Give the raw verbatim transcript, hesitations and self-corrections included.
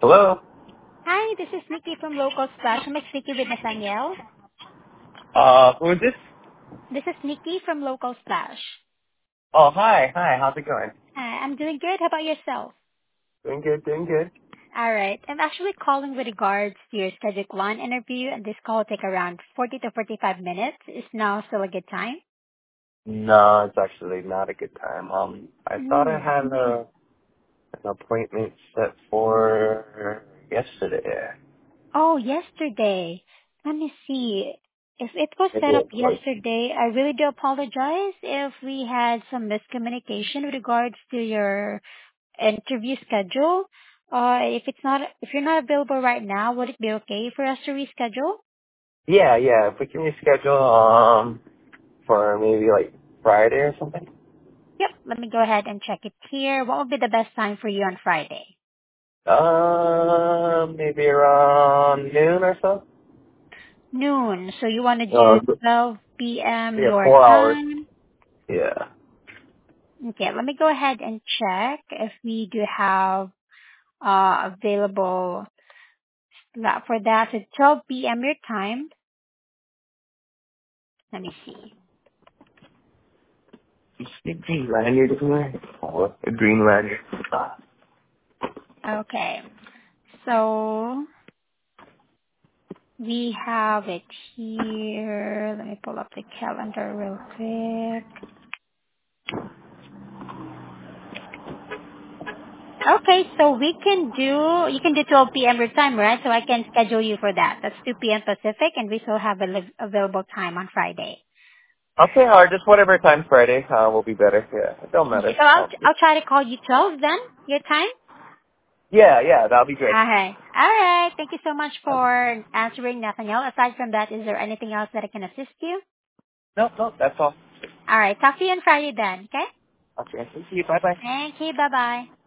Hello. Hi, this is Nikki from Local Splash. I'm speaking with Nathaniel. Uh, who is this? This is Nikki from Local Splash. Oh, hi, hi. How's it going? Hi, I'm doing good. How about yourself? Doing good, doing good. All right. I'm actually calling with regards to your scheduled one interview, and this call will take around forty to forty-five minutes. Is now still a good time? No, it's actually not a good time. Um, I thought I Hmm. had a, an appointment set for yesterday. Oh, yesterday. Let me see. If it was Maybe set up it was. yesterday, I really do apologize if we had some miscommunication with regards to your interview schedule. Uh, if it's not, if you're not available right now, would it be okay for us to reschedule? Yeah, yeah. If we can reschedule, um, for maybe like Friday or something. Yep. Let me go ahead and check it here. What would be the best time for you on Friday? Um, maybe around noon or so. Noon. So you want to Uh, do twelve p m yeah, your four hours. time? Yeah. Okay. Let me go ahead and check if we do have uh available slot for that. So twelve p m your time. Let me see. A green lanyard somewhere? Oh, a green lanyard. Ah. Okay. So we have it here. Let me pull up the calendar real quick. Okay, so we can do, you can do twelve p m your time, right? So I can schedule you for that. That's two p m Pacific, and we still have a li- available time on Friday. Okay, or just whatever time Friday uh, will be better. Yeah, it don't Okay, matter. so I'll, Um, I'll try to call you twelve then, your time. yeah, yeah, that'll be great. Alright. Alright, thank you so much for answering, Nathaniel. Aside from that, is there anything else that I can assist you? No, no, that's all. Alright, talk to you on Friday then, okay? Okay, thank you. Bye bye. Thank you, bye bye.